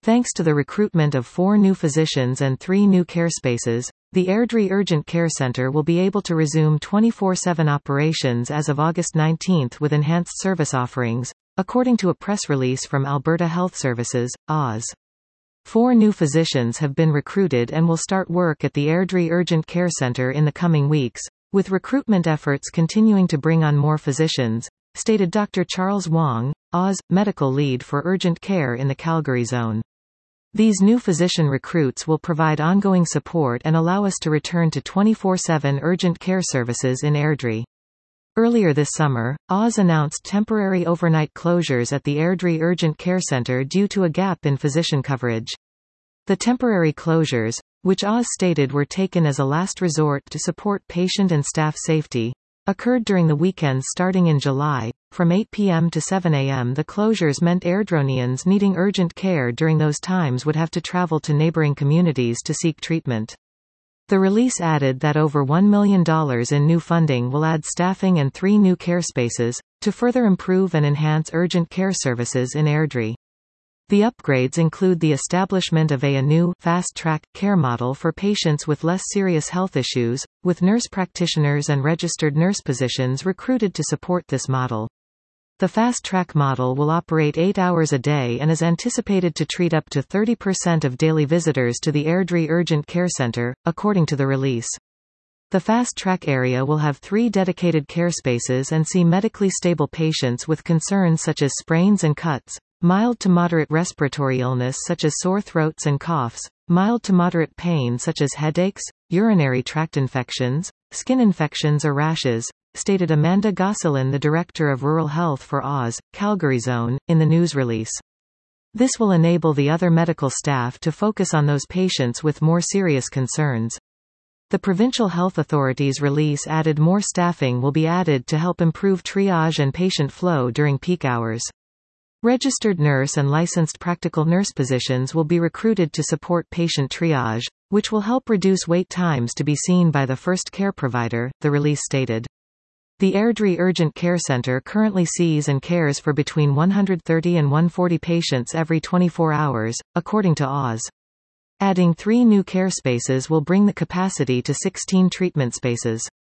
Thanks to the recruitment of 4 new physicians and 3 new care spaces, the Airdrie Urgent Care Centre will be able to resume 24/7 operations as of August 19 with enhanced service offerings, according to a press release from Alberta Health Services, AHS. 4 new physicians have been recruited and will start work at the Airdrie Urgent Care Centre in the coming weeks, with recruitment efforts continuing to bring on more physicians, stated Dr. Charles Wong, AHS, medical lead for urgent care in the Calgary zone. These new physician recruits will provide ongoing support and allow us to return to 24/7 urgent care services in Airdrie. Earlier this summer, AHS announced temporary overnight closures at the Airdrie Urgent Care Centre due to a gap in physician coverage. The temporary closures, which AHS stated were taken as a last resort to support patient and staff safety, occurred during the weekends starting in July. From 8 p.m. to 7 a.m. The closures meant Airdronians needing urgent care during those times would have to travel to neighboring communities to seek treatment. The release added that over $1 million in new funding will add staffing and 3 new care spaces, to further improve and enhance urgent care services in Airdrie. The upgrades include the establishment of a new fast-track care model for patients with less serious health issues, with nurse practitioners and registered nurse positions recruited to support this model. The fast-track model will operate 8 hours a day and is anticipated to treat up to 30% of daily visitors to the Airdrie Urgent Care Centre, according to the release. The fast-track area will have 3 dedicated care spaces and see medically stable patients with concerns such as sprains and cuts, mild to moderate respiratory illness such as sore throats and coughs, mild to moderate pain such as headaches, urinary tract infections, skin infections or rashes, stated Amanda Gosselin, the Director of Rural Health for AHS, Calgary Zone, in the news release. This will enable the other medical staff to focus on those patients with more serious concerns. The Provincial Health Authority's release added more staffing will be added to help improve triage and patient flow during peak hours. Registered nurse and licensed practical nurse positions will be recruited to support patient triage, which will help reduce wait times to be seen by the first care provider, the release stated. The Airdrie Urgent Care Centre currently sees and cares for between 130 and 140 patients every 24 hours, according to AHS. Adding 3 new care spaces will bring the capacity to 16 treatment spaces.